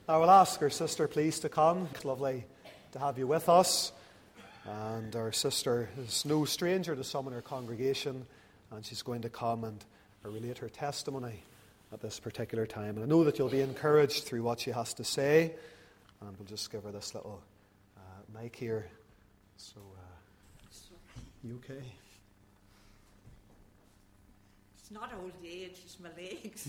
I will ask our sister, please, to come. It's lovely to have you with us. And our sister is no stranger to some in our congregation, and she's going to come and relate her testimony at this particular time. And I know that you'll be encouraged through what she has to say. And we'll just give her this little mic here. So, you okay? It's not old age, it's my legs.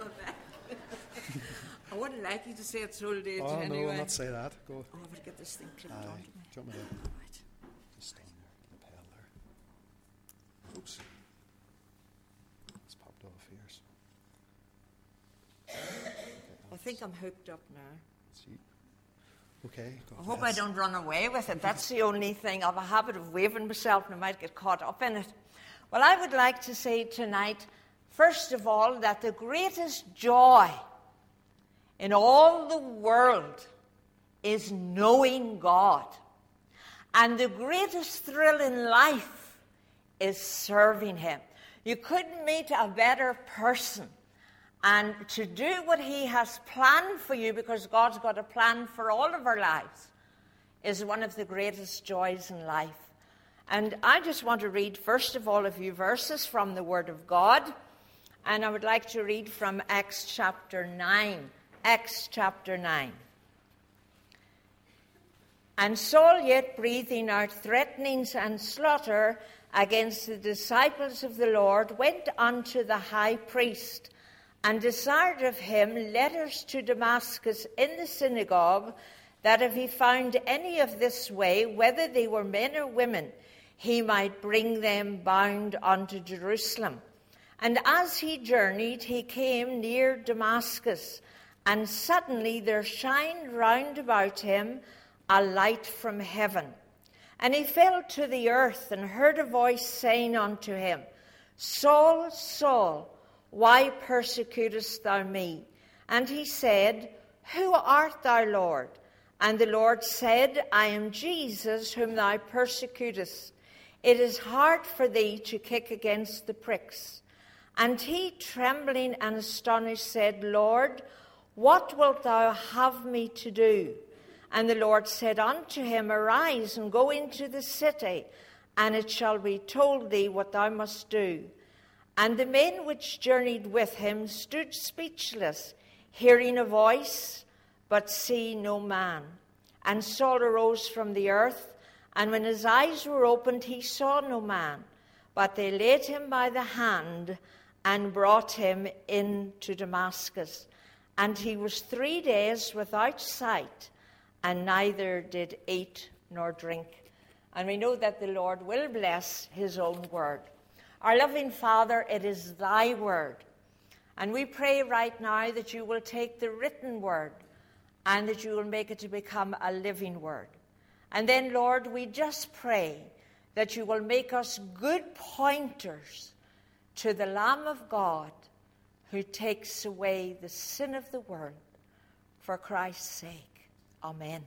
I wouldn't like you to say it's old age anyway. No, I'll not say that. Go. Oh, I would get this thing clipped onto me. Do you want me to Right. just stand there, the lapel there? Oops. It's popped off here. I think I'm hooked up now. See. Okay. I hope I don't run away with it. That's the only thing. I have a habit of waving myself and I might get caught up in it. Well, I would like to say tonight, first of all, that the greatest joy in all the world is knowing God. And the greatest thrill in life is serving Him. You couldn't meet a better person. And to do what He has planned for you, because God's got a plan for all of our lives, is one of the greatest joys in life. And I just want to read, first of all, a few verses from the Word of God. And I would like to read from Acts chapter 9. Acts chapter 9. And Saul, yet breathing out threatenings and slaughter against the disciples of the Lord, went unto the high priest, and desired of him letters to Damascus in the synagogue, that if he found any of this way, whether they were men or women, he might bring them bound unto Jerusalem. And as he journeyed, he came near Damascus, and suddenly there shined round about him a light from heaven. And he fell to the earth, and heard a voice saying unto him, Saul, Saul, why persecutest thou me? And he said, Who art thou, Lord? And the Lord said, I am Jesus, whom thou persecutest. It is hard for thee to kick against the pricks. And he, trembling and astonished, said, Lord, what wilt thou have me to do? And the Lord said unto him, Arise and go into the city, and it shall be told thee what thou must do. And the men which journeyed with him stood speechless, hearing a voice, but seeing no man. And Saul arose from the earth, and when his eyes were opened, he saw no man. But they laid him by the hand, and brought him into Damascus. And he was 3 days without sight, and neither did eat nor drink. And we know that the Lord will bless His own word. Our loving Father, it is Thy word. And we pray right now that You will take the written word and that You will make it to become a living word. And then, Lord, we just pray that You will make us good pointers to the Lamb of God who takes away the sin of the world for Christ's sake. Amen.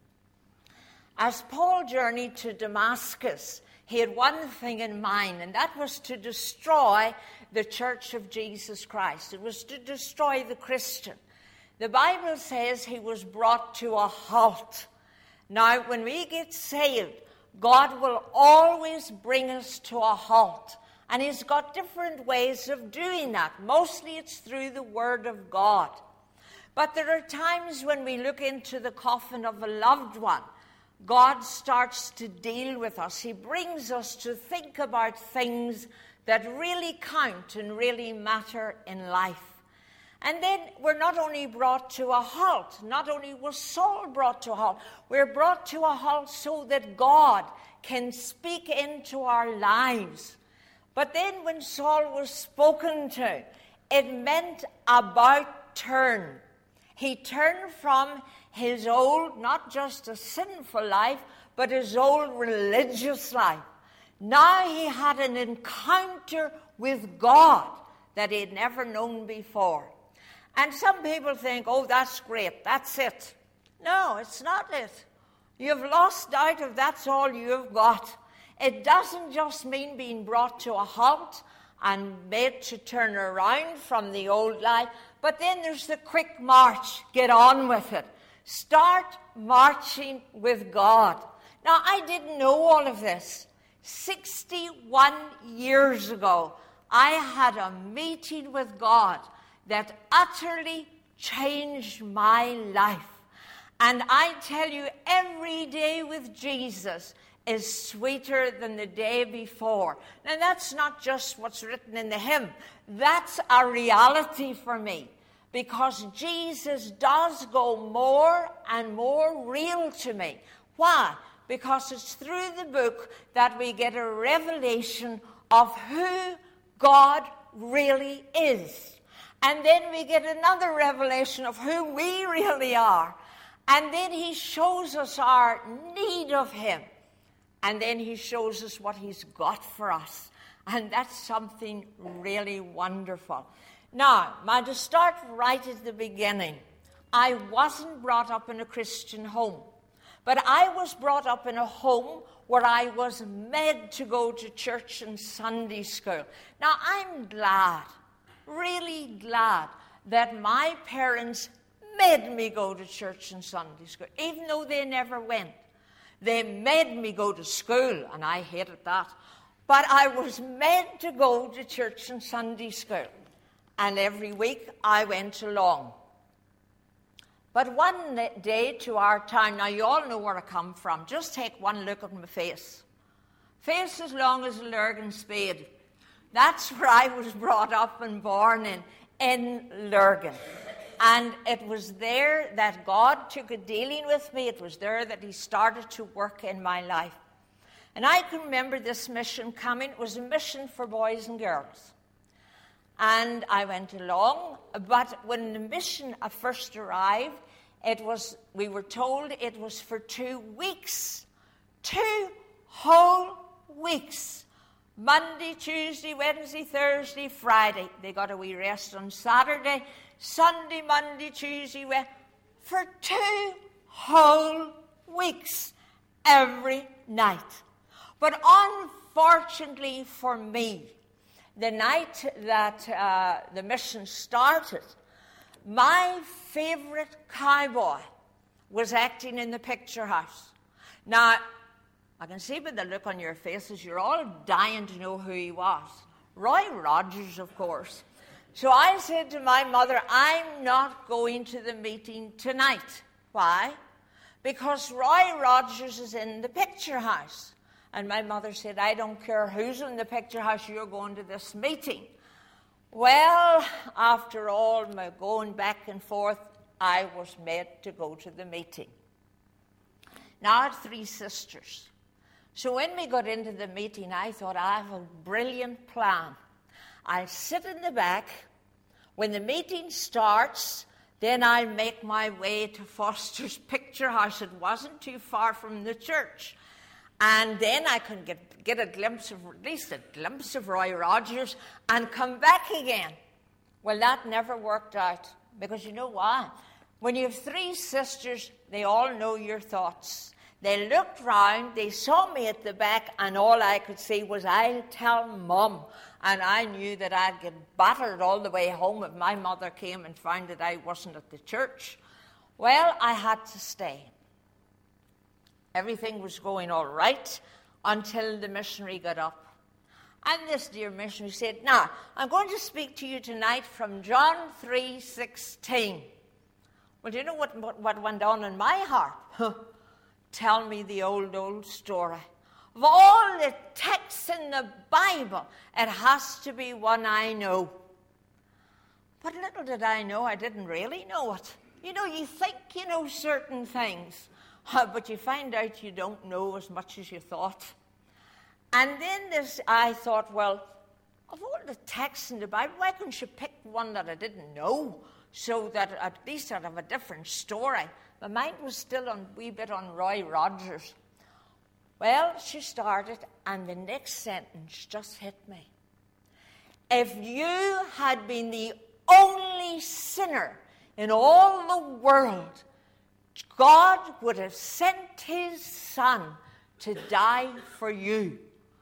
As Paul journeyed to Damascus, he had one thing in mind, and that was to destroy the Church of Jesus Christ. It was to destroy the Christian. The Bible says he was brought to a halt. Now, when we get saved, God will always bring us to a halt. And He's got different ways of doing that. Mostly it's through the Word of God. But there are times when we look into the coffin of a loved one, God starts to deal with us. He brings us to think about things that really count and really matter in life. And then we're not only brought to a halt, not only was Saul brought to a halt, we're brought to a halt so that God can speak into our lives. But then when Saul was spoken to, it meant about turn. He turned from his old, not just a sinful life, but his old religious life. Now he had an encounter with God that he had never known before. And some people think, oh, that's great, that's it. No, it's not it. You've lost out if that's all you've got. It doesn't just mean being brought to a halt and made to turn around from the old life, But then there's the quick march. Get on with it. Start marching with God. Now, I didn't know all of this. 61 years ago, I had a meeting with God that utterly changed my life. And I tell you, every day with Jesus is sweeter than the day before. Now, that's not just what's written in the hymn. That's a reality for me, because Jesus does go more and more real to me. Why? Because it's through the book that we get a revelation of who God really is. And then we get another revelation of who we really are. And then he shows us our need of him. And then he shows us what he's got for us. And that's something really wonderful. Now, to start right at the beginning, I wasn't brought up in a Christian home. But I was brought up in a home where I was made to go to church and Sunday school. Now, I'm glad, really glad, that my parents made me go to church and Sunday school, even though they never went. They made me go to school, and I hated that. But I was made to go to church and Sunday school. And every week I went along. But one day to our town, now you all know where I come from. Just take one look at my face. Face as long as a Lurgan spade. That's where I was brought up and born in Lurgan. And it was there that God took a dealing with me. It was there that he started to work in my life. And I can remember this mission coming. It was a mission for boys and girls. And I went along, but when the mission first arrived, we were told it was for 2 weeks. 2 whole weeks. Monday, Tuesday, Wednesday, Thursday, Friday. They got a wee rest on Saturday. Sunday, Monday, Tuesday, for 2 whole weeks, every night. But unfortunately for me, the night that the mission started, my favorite cowboy was acting in the picture house. Now, I can see by the look on your faces, you're all dying to know who he was. Roy Rogers, of course. So I said to my mother, I'm not going to the meeting tonight. Why? Because Roy Rogers is in the picture house. And my mother said, I don't care who's in the picture house, you're going to this meeting. Well, after all my going back and forth, I was made to go to the meeting. Now I had 3 sisters. So when we got into the meeting, I thought, I have a brilliant plan. I'll sit in the back. When the meeting starts, then I'll make my way to Foster's Picture House. It wasn't too far from the church. And then I can get a glimpse of, at least a glimpse of Roy Rogers and come back again. Well, that never worked out, because you know why? When you have 3 sisters, they all know your thoughts. They looked round, they saw me at the back, and all I could say was, I'll tell Mum. And I knew that I'd get battered all the way home if my mother came and found that I wasn't at the church. Well, I had to stay. Everything was going all right until the missionary got up. And this dear missionary said, now, I'm going to speak to you tonight from John 3:16. Well, do you know what went on in my heart? Tell me the old story. Of all the texts in the Bible, it has to be one I know. But little did I know, I didn't really know it. You know, you think you know certain things, but you find out you don't know as much as you thought. And then I thought, well, of all the texts in the Bible, why couldn't you pick one that I didn't know, so that at least I'd have a different story? My mind was still a wee bit on Roy Rogers. Well, she started, and the next sentence just hit me. If you had been the only sinner in all the world, God would have sent his Son to die for you.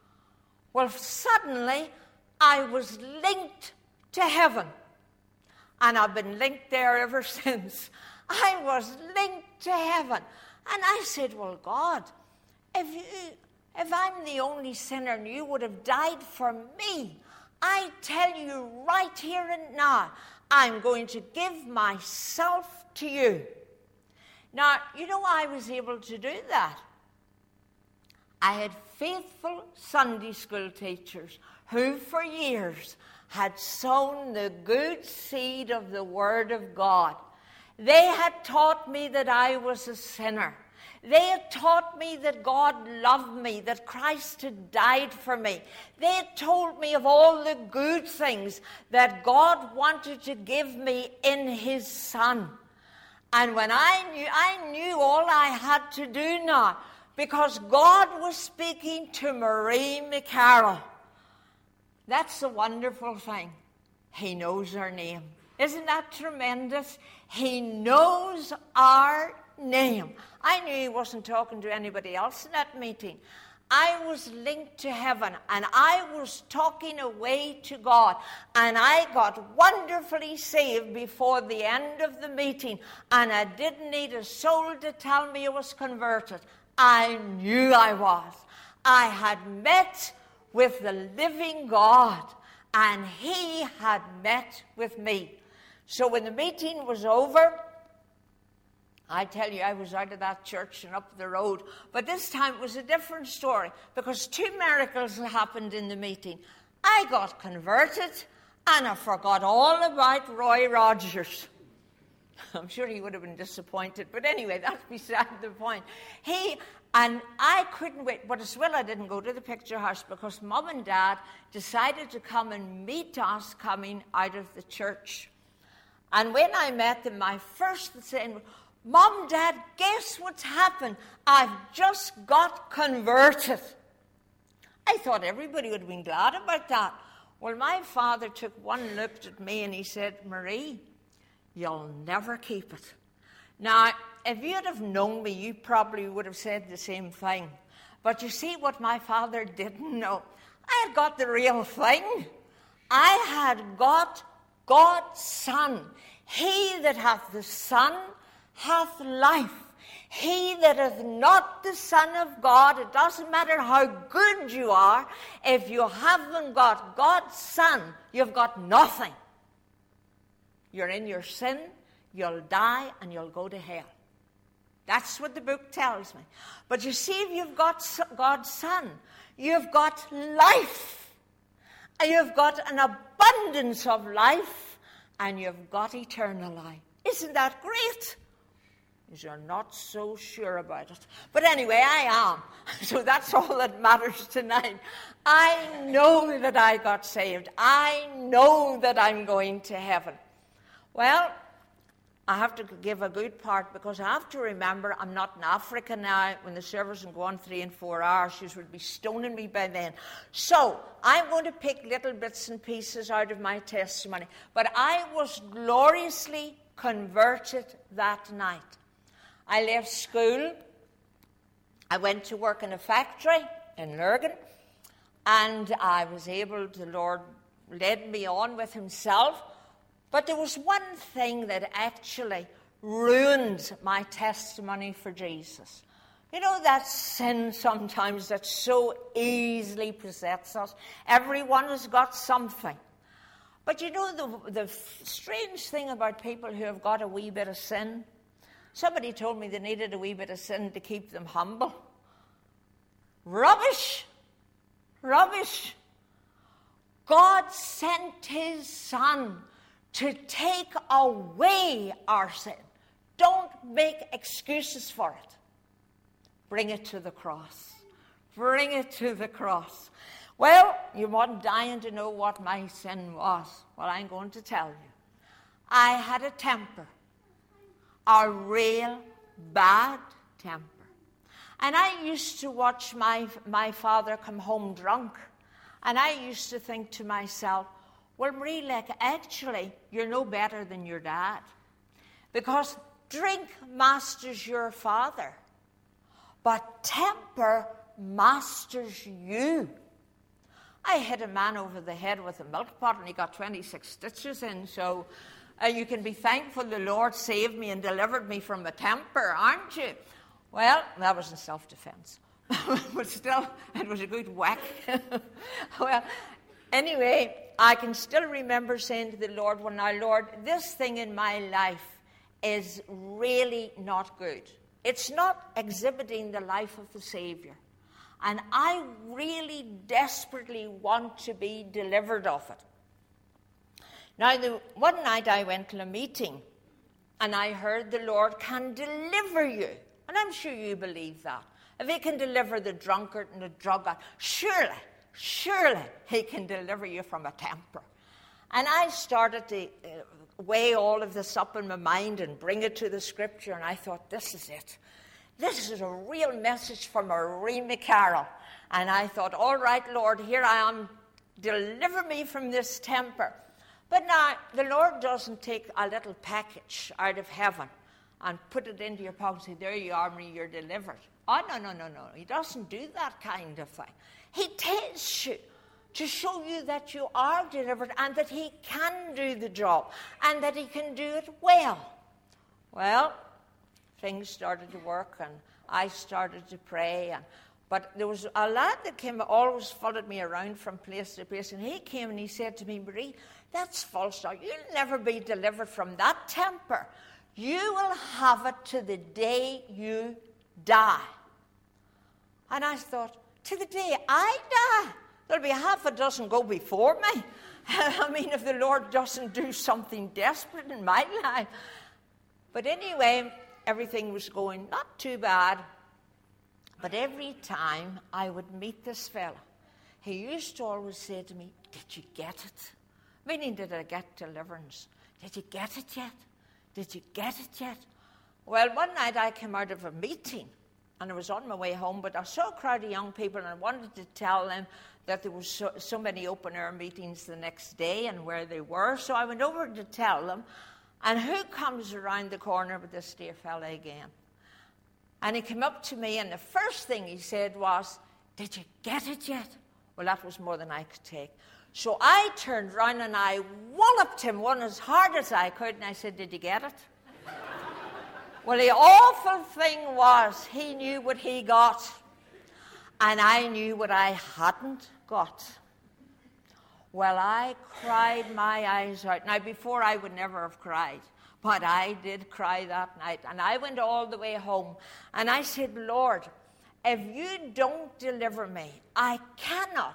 Well, suddenly, I was linked to heaven. And I've been linked there ever since. I was linked to heaven. And I said, well, God, if I'm the only sinner and you would have died for me, I tell you right here and now, I'm going to give myself to you. Now, you know I was able to do that. I had faithful Sunday school teachers who for years had sown the good seed of the Word of God. They had taught me that I was a sinner. They had taught me that God loved me, that Christ had died for me. They had told me of all the good things that God wanted to give me in His Son. And when I knew all I had to do now, because God was speaking to Marie McCarroll. That's a wonderful thing. He knows our name. Isn't that tremendous? He knows our name. I knew he wasn't talking to anybody else in that meeting. I was linked to heaven, and I was talking away to God, and I got wonderfully saved before the end of the meeting, and I didn't need a soul to tell me I was converted. I knew I was. I had met with the living God, and He had met with me. So when the meeting was over, I tell you, I was out of that church and up the road. But this time it was a different story, because 2 miracles happened in the meeting. I got converted, and I forgot all about Roy Rogers. I'm sure he would have been disappointed. But anyway, that's beside the point. And I couldn't wait. But as well, I didn't go to the picture house, because Mum and Dad decided to come and meet us coming out of the church. And when I met them, my first saying was, Mom, Dad, guess what's happened? I've just got converted. I thought everybody would have been glad about that. Well, my father took one look at me and he said, Marie, you'll never keep it. Now, if you'd have known me, you probably would have said the same thing. But you see what my father didn't know? I had got the real thing. I had got God's Son. He that hath the Son hath life. He that hath not the Son of God, it doesn't matter how good you are, if you haven't got God's Son, you've got nothing. You're in your sin, you'll die, and you'll go to hell. That's what the book tells me. But you see, if you've got God's Son, you've got life. And you've got an abundance of life, and you've got eternal life. Isn't that great? You're not so sure about it. But anyway, I am. So that's all that matters tonight. I know that I got saved. I know that I'm going to heaven. Well, I have to give a good part, because I have to remember I'm not in Africa now. When the service will go on 3 and 4 hours, she would be stoning me by then. So I'm going to pick little bits and pieces out of my testimony. But I was gloriously converted that night. I left school. I went to work in a factory in Lurgan, and I was able to, the Lord led me on with Himself. But there was one thing that actually ruined my testimony for Jesus. You know, that sin sometimes that so easily besets us. Everyone has got something. But you know the strange thing about people who have got a wee bit of sin? Somebody told me they needed a wee bit of sin to keep them humble. Rubbish. Rubbish. God sent His Son to take away our sin. Don't make excuses for it. Bring it to the cross. Bring it to the cross. Well, you weren't dying to know what my sin was. Well, I'm going to tell you. I had a temper. A real bad temper. And I used to watch my father come home drunk. And I used to think to myself, well, Marie, like, actually, you're no better than your dad. Because drink masters your father, but temper masters you. I hit a man over the head with a milk pot, and he got 26 stitches in, so You can be thankful the Lord saved me and delivered me from a temper, aren't you? Well, that was in self-defense. But still, it was a good whack. Well, anyway, I can still remember saying to the Lord, well, now, Lord, this thing in my life is really not good. It's not exhibiting the life of the Savior. And I really desperately want to be delivered of it. Now, one night I went to a meeting, and I heard the Lord can deliver you. And I'm sure you believe that. If he can deliver the drunkard and the drug addict, surely he can deliver you from a temper. And I started to weigh all of this up in my mind and bring it to the Scripture, and I thought, this is it. This is a real message from Marie McCarroll. And I thought, all right, Lord, here I am. Deliver me from this temper. But now, the Lord doesn't take a little package out of heaven and put it into your pocket and say, there you are, Marie, you're delivered. Oh, no. He doesn't do that kind of thing. He tests you to show you that you are delivered and that he can do the job and that he can do it well. Well, things started to work, and I started to pray. But there was a lad that always followed me around from place to place, and he came and he said to me, Marie, that's false now. You'll never be delivered from that temper. You will have it to the day you die. And I thought, to the day I die? There'll be half a dozen go before me. I mean, if the Lord doesn't do something desperate in my life. But anyway, everything was going not too bad. But every time I would meet this fella, he used to always say to me, did you get it? Meaning, did I get deliverance? Did you get it yet? Did you get it yet? Well, one night I came out of a meeting, and I was on my way home, but I saw a crowd of young people, and I wanted to tell them that there was so many open-air meetings the next day and where they were. So I went over to tell them, and who comes around the corner but this dear fella again? And he came up to me, and the first thing he said was, did you get it yet? Well, that was more than I could take. So I turned round and I walloped him one as hard as I could, and I said, did you get it? Well, the awful thing was he knew what he got, and I knew what I hadn't got. Well, I cried my eyes out. Now, before I would never have cried, but I did cry that night. And I went all the way home, and I said, Lord, if you don't deliver me, I cannot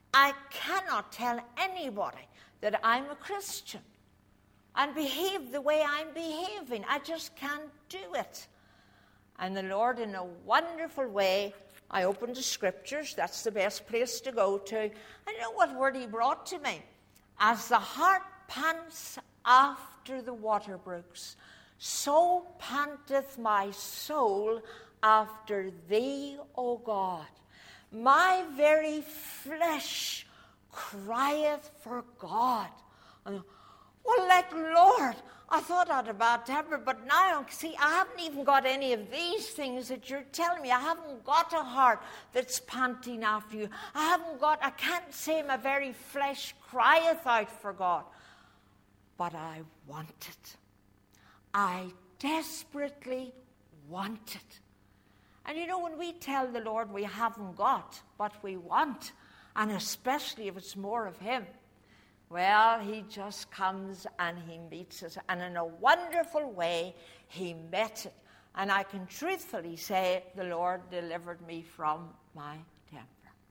tell anybody that I'm a Christian and behave the way I'm behaving. I just can't do it. And the Lord, in a wonderful way, I opened the Scriptures. That's the best place to go to. And you know what word he brought to me? As the hart pants after the water brooks, so panteth my soul after thee, O God. My very flesh crieth for God. Well, Lord, I thought I had a bad temper, but now, see, I haven't even got any of these things that you're telling me. I haven't got a heart that's panting after you. I can't say my very flesh crieth out for God. But I want it. I desperately want it. And you know, when we tell the Lord we haven't got what we want, and especially if it's more of him, well, he just comes and he meets us. And in a wonderful way, he met it. And I can truthfully say the Lord delivered me from my temper.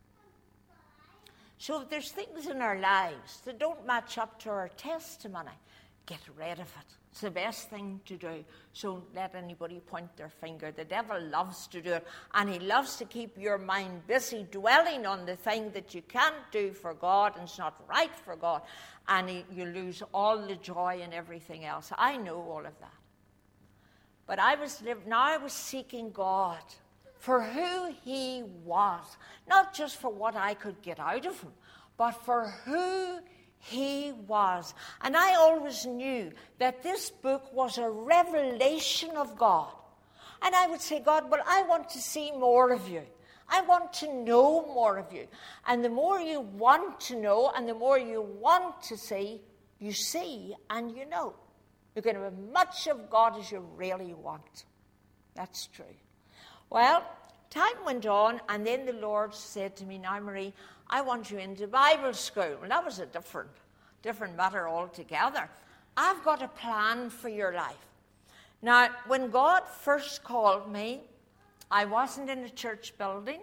So if there's things in our lives that don't match up to our testimony, get rid of it. It's the best thing to do. So don't let anybody point their finger. The devil loves to do it. And he loves to keep your mind busy dwelling on the thing that you can't do for God and it's not right for God. And you lose all the joy and everything else. I know all of that. But I was seeking God for who he was. Not just for what I could get out of him, but for who he was. And I always knew that this book was a revelation of God. And I would say, God, well, I want to see more of you. I want to know more of you. And the more you want to know and the more you want to see, you see and you know. You can have as much of God as you really want. That's true. Well, time went on, and then the Lord said to me, now, Marie, I want you into Bible school. Well, that was a different matter altogether. I've got a plan for your life. Now, when God first called me, I wasn't in a church building.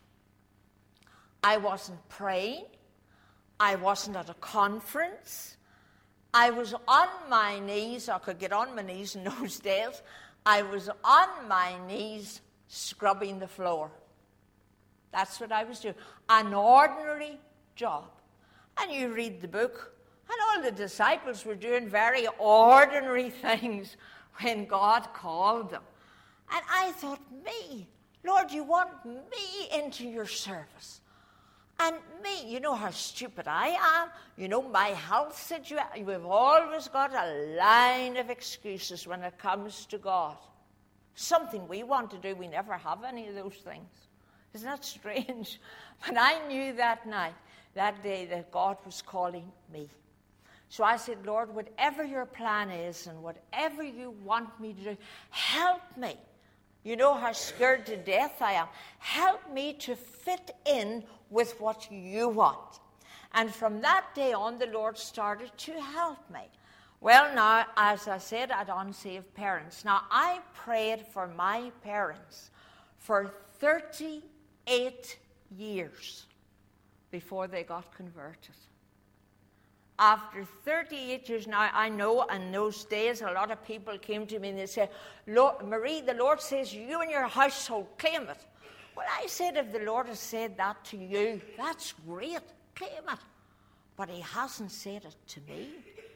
I wasn't praying. I wasn't at a conference. I was on my knees. I could get on my knees in those days. I was on my knees scrubbing the floor. That's what I was doing. An ordinary job. And you read the book, and all the disciples were doing very ordinary things when God called them. And I thought, me, Lord, you want me into your service. And me, you know how stupid I am. You know my health situation. We've always got a line of excuses when it comes to God. Something we want to do, we never have any of those things. Isn't that strange? But I knew that night, that day, that God was calling me. So I said, Lord, whatever your plan is and whatever you want me to do, help me. You know how scared to death I am. Help me to fit in with what you want. And from that day on, the Lord started to help me. Well, now, as I said, I had unsaved parents. Now, I prayed for my parents for 38 years before they got converted. After 38 years now, I know in those days a lot of people came to me and they said, Marie, the Lord says you and your household claim it. Well, I said, if the Lord has said that to you, that's great, claim it. But he hasn't said it to me.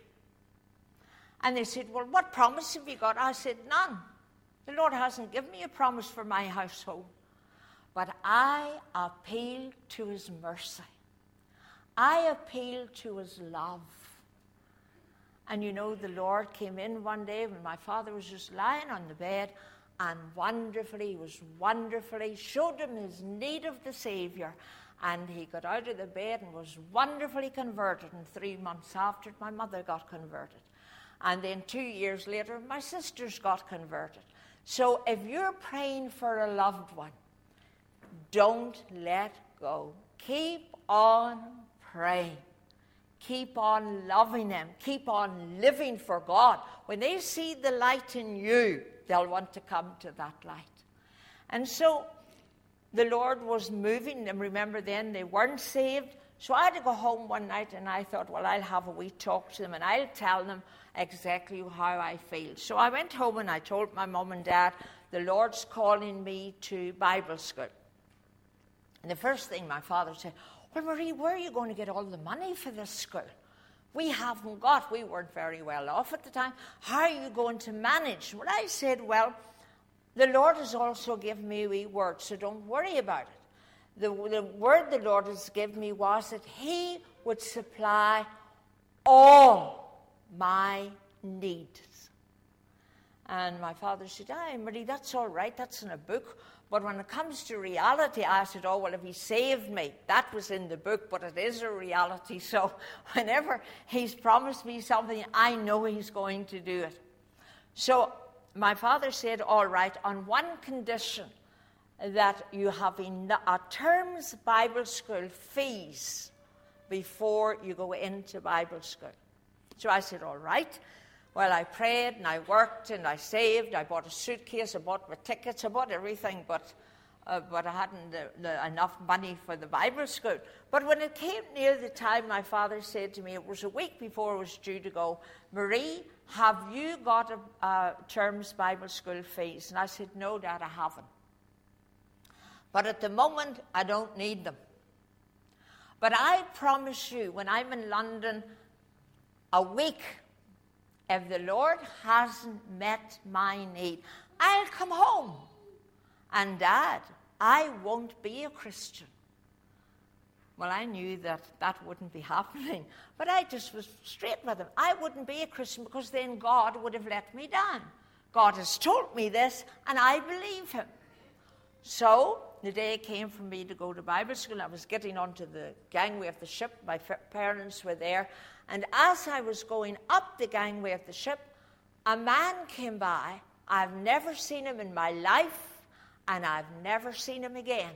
And they said, well, what promise have you got? I said, none. The Lord hasn't given me a promise for my household. But I appeal to his mercy. I appeal to his love. And you know, the Lord came in one day when my father was just lying on the bed, and wonderfully showed him his need of the Savior. And he got out of the bed and was wonderfully converted. And 3 months after, my mother got converted. And then 2 years later, my sisters got converted. So if you're praying for a loved one, don't let go. Keep on praying. Keep on loving them. Keep on living for God. When they see the light in you, they'll want to come to that light. And so the Lord was moving them. Remember then, they weren't saved. So I had to go home one night, and I thought, well, I'll have a wee talk to them, and I'll tell them exactly how I feel. So I went home, and I told my mum and dad, the Lord's calling me to Bible school. And the first thing my father said, well, Marie, where are you going to get all the money for this school? We weren't very well off at the time. How are you going to manage? Well, I said, well, the Lord has also given me a wee word, so don't worry about it. The word the Lord has given me was that he would supply all my needs. And my father said, Marie, that's all right, that's in a book. But when it comes to reality, I said, oh, well, if he saved me, that was in the book, but it is a reality. So whenever he's promised me something, I know he's going to do it. So my father said, all right, on one condition, that you have a term's Bible school fees before you go into Bible school. So I said, all right. Well, I prayed and I worked and I saved. I bought a suitcase, I bought my tickets, I bought everything, but I hadn't enough money for the Bible school. But when it came near the time, my father said to me, it was a week before it was due to go, Marie, have you got a term's Bible school fees? And I said, no, Dad, I haven't. But at the moment, I don't need them. But I promise you, when I'm in London a week, if the Lord hasn't met my need, I'll come home. And Dad, I won't be a Christian. Well, I knew that wouldn't be happening. But I just was straight with him. I wouldn't be a Christian because then God would have let me down. God has told me this, and I believe him. So the day came for me to go to Bible school. I was getting onto the gangway of the ship. My parents were there. And as I was going up the gangway of the ship, a man came by. I've never seen him in my life, and I've never seen him again.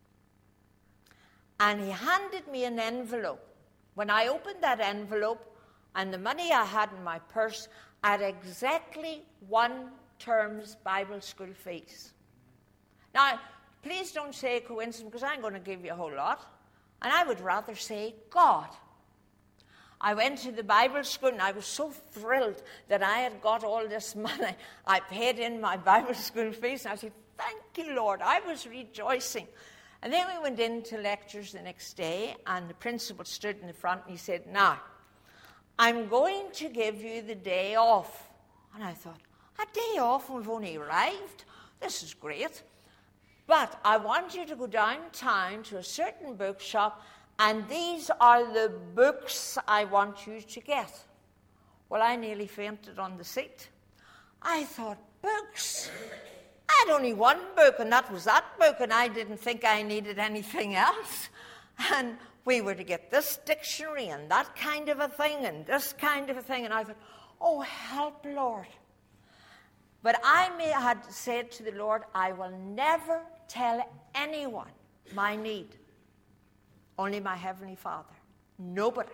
And he handed me an envelope. When I opened that envelope and the money I had in my purse, I had exactly 1 term's Bible school fees. Now, please don't say coincidence, because I'm going to give you a whole lot. And I would rather say God. I went to the Bible school, and I was so thrilled that I had got all this money. I paid in my Bible school fees, and I said, thank you, Lord. I was rejoicing. And then we went into lectures the next day, and the principal stood in the front, and he said, now, I'm going to give you the day off. And I thought, a day off? We've only arrived. This is great. But I want you to go downtown to a certain bookshop, and these are the books I want you to get. Well, I nearly fainted on the seat. I thought, books? I had only 1 book, and that was that book, and I didn't think I needed anything else. And we were to get this dictionary and that kind of a thing and this kind of a thing. And I thought, oh, help, Lord. But I had said to the Lord, I will never tell anyone my need. Only my Heavenly Father. Nobody.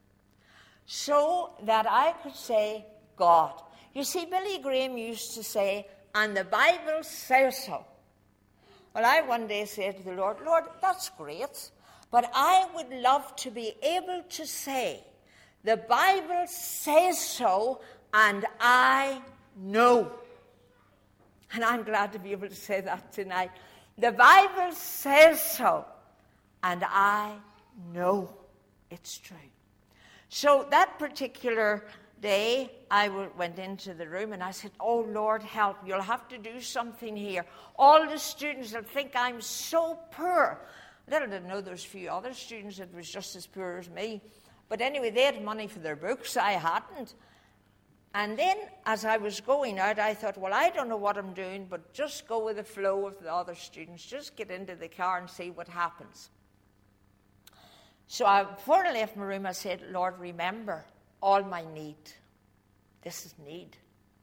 So that I could say, God. You see, Billy Graham used to say, and the Bible says so. Well, I one day said to the Lord, Lord, that's great, but I would love to be able to say, the Bible says so, and I know. And I'm glad to be able to say that tonight. The Bible says so, and I know it's true. So that particular day, I went into the room and I said, oh, Lord, help. You'll have to do something here. All the students will think I'm so poor. Little did know there's a few other students that was just as poor as me. But anyway, they had money for their books. I hadn't. And then, as I was going out, I thought, well, I don't know what I'm doing, but just go with the flow of the other students. Just get into the car and see what happens. So before I left my room, I said, Lord, remember all my need. This is need.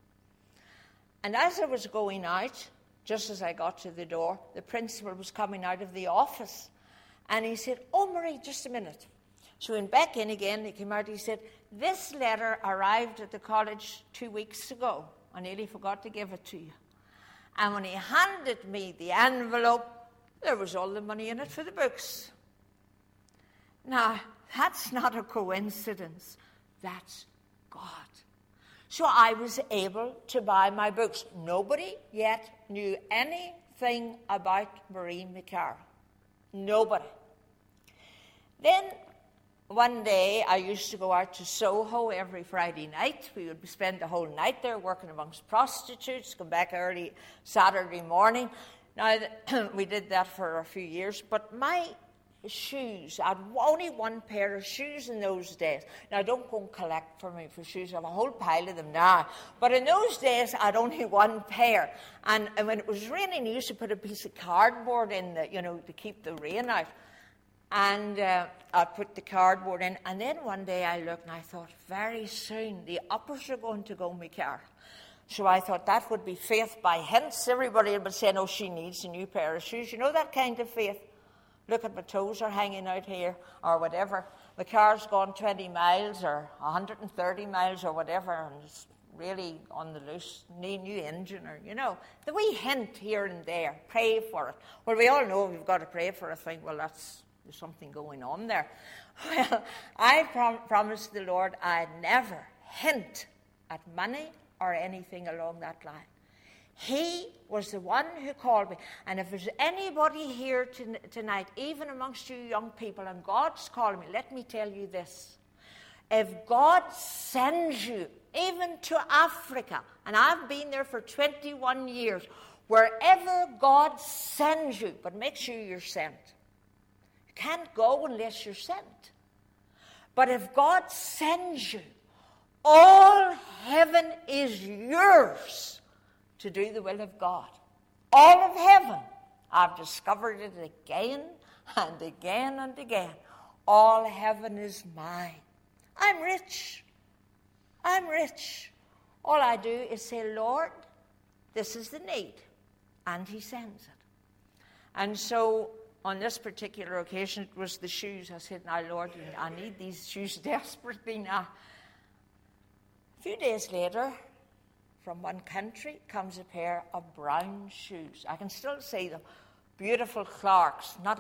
And as I was going out, just as I got to the door, the principal was coming out of the office. And he said, oh, Marie, just a minute. So he went back in again. He came out. He said, this letter arrived at the college 2 weeks ago. I nearly forgot to give it to you. And when he handed me the envelope, there was all the money in it for the books. Now, that's not a coincidence. That's God. So I was able to buy my books. Nobody yet knew anything about Marie McCarroll. Nobody. Then one day I used to go out to Soho every Friday night. We would spend the whole night there working amongst prostitutes, come back early Saturday morning. Now, we did that for a few years, but my shoes, I had only 1 pair of shoes in those days. Now, don't go and collect for me for shoes. I have a whole pile of them now. But in those days, I had only 1 pair. And when it was raining, I used to put a piece of cardboard in, to keep the rain out. And I put the cardboard in. And then one day I looked and I thought, very soon, the uppers are going to go McCarroll. So I thought that would be faith by hints. Everybody would say, oh, she needs a new pair of shoes. You know that kind of faith. Look at my toes are hanging out here, or whatever. The car's gone 20 miles or 130 miles or whatever, and it's really on the loose, new engine, or, the wee hint here and there. Pray for it. Well, we all know we've got to pray for a thing. Well, there's something going on there. Well, I promised the Lord I'd never hint at money or anything along that line. He was the one who called me. And if there's anybody here tonight, even amongst you young people, and God's calling me, let me tell you this. If God sends you, even to Africa, and I've been there for 21 years, wherever God sends you, but make sure you're sent. You can't go unless you're sent. But if God sends you, all heaven is yours to do the will of God. All of heaven. I've discovered it again and again and again. All heaven is mine. I'm rich. I'm rich. All I do is say, Lord, this is the need. And he sends it. And so on this particular occasion, it was the shoes. I said, now, Lord, I need these shoes desperately now. A few days later, from one country comes a pair of brown shoes. I can still see them. Beautiful Clarks. Not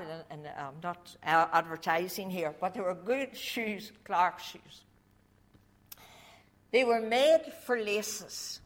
advertising here, but they were good shoes, Clark shoes. They were made for laces,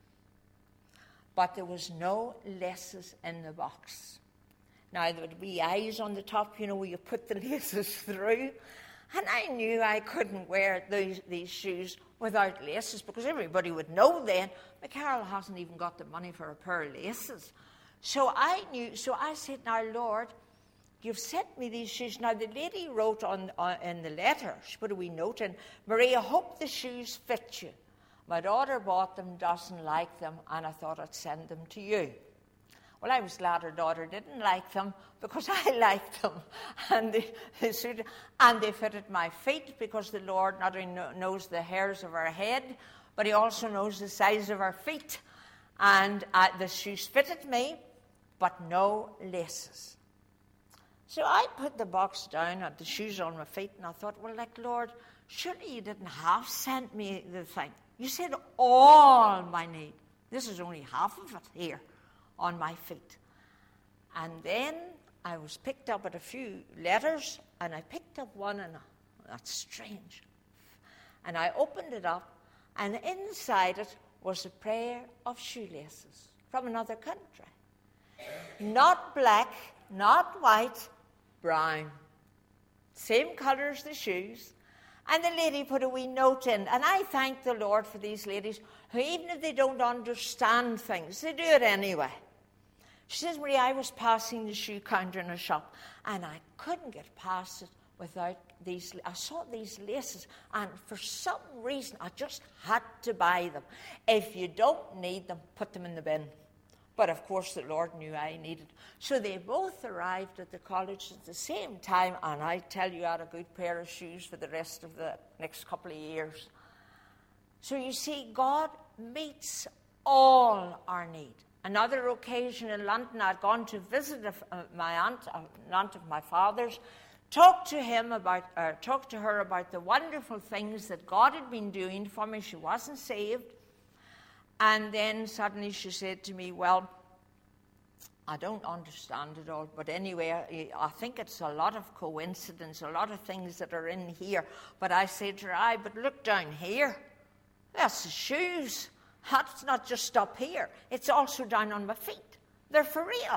but there was no laces in the box. Now, there would be eyes on the top, where you put the laces through. And I knew I couldn't wear these shoes without laces, because everybody would know then, Carol hasn't even got the money for a pair of laces. So I said, now, Lord, you've sent me these shoes. Now, the lady wrote in the letter, she put a wee note in, Maria, hope the shoes fit you. My daughter bought them, doesn't like them, and I thought I'd send them to you. Well, I was glad her daughter didn't like them, because I liked them. And they suited, and they fitted my feet, because the Lord not only knows the hairs of our head, but he also knows the size of our feet. And the shoes fitted me, but no laces. So I put the box down, had the shoes on my feet, and I thought, well, Lord, surely you didn't half send me the thing. You said all my need. This is only half of it here on my feet. And then I was picked up at a few letters, and I picked up one, and that's strange. And I opened it up, and inside it was a pair of shoelaces from another country. Not black, not white, brown. Same colour as the shoes. And the lady put a wee note in. And I thank the Lord for these ladies who, even if they don't understand things, they do it anyway. She says, Maria, I was passing the shoe counter in a shop, and I couldn't get past it without these. I saw these laces, and for some reason, I just had to buy them. If you don't need them, put them in the bin. But of course, the Lord knew I needed. So they both arrived at the college at the same time, and I tell you, I had a good pair of shoes for the rest of the next couple of years. So you see, God meets all our need. Another occasion in London, I'd gone to visit my aunt, an aunt of my father's, talked to her about the wonderful things that God had been doing for me. She wasn't saved. And then suddenly she said to me, well, I don't understand it all, but anyway, I think it's a lot of coincidence, a lot of things that are in here. But I said to her, but look down here. That's the shoes. That's not just up here. It's also down on my feet. They're for real.